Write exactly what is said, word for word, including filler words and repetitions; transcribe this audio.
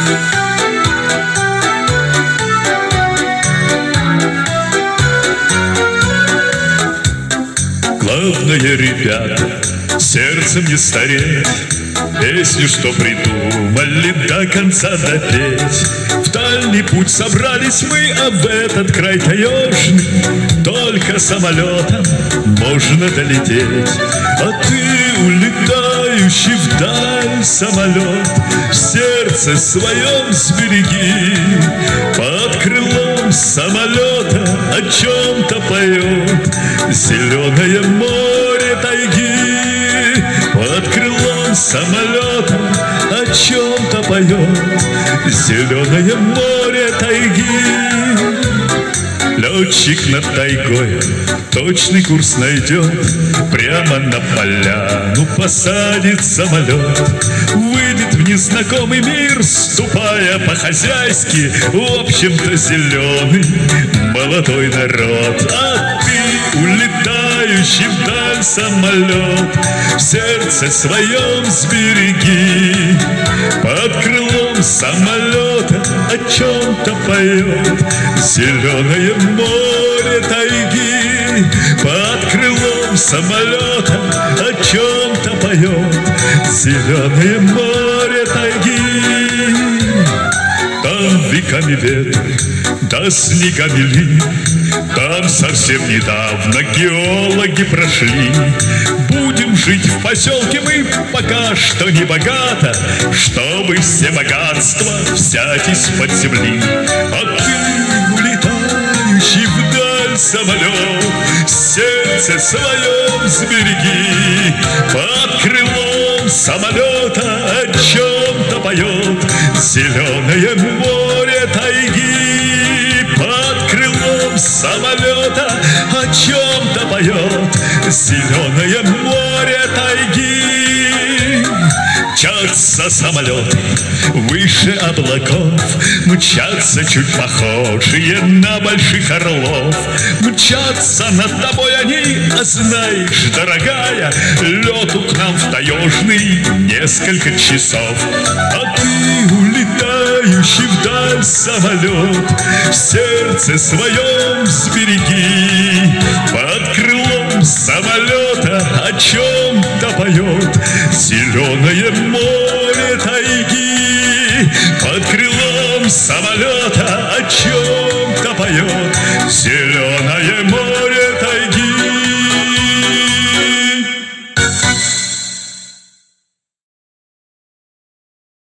Главное, ребята, сердцем не стареть, песню, что придумали, до конца допеть. В дальний путь собрались мы, а в этот край таежный только самолетом можно долететь. А ты, улетающий вдаль самолет, в сердце своем сбереги. Под крылом самолета о чем-то поет зеленое море тайги. Под крылом самолета о чем-то поет зеленое море тайги. Летчик над тайгой точный курс найдет, прямо на поляну посадит самолет. Выйдет в незнакомый мир, ступая по-хозяйски, в общем-то зеленый молодой народ. А ты, улетающий вдаль самолет, в сердце своем сбереги. Под крылом самолета о чем-то поет зеленое море тайги. Под крылом самолета о чем-то поет зеленое море тайги. Там веками ветры, да снегами линь, там совсем недавно геологи прошли. Будем жить в поселке мы пока что не богато, чтобы все богатства взять из-под земли. А ты, улетающий вдаль самолет, сердце своем сбереги. Под крылом самолета о чем-то поет зеленое море тайги. Под крылом самолета о чем-то поет зеленое море тайги. Мчатся самолеты выше облаков, мчатся чуть похожие на больших орлов. Мчатся над тобой они, а знаешь, дорогая, лету к нам в таежный несколько часов. А ты, улетающий вдаль самолет, в сердце своем сбереги. Под крылом самолета о чем-то поет зеленое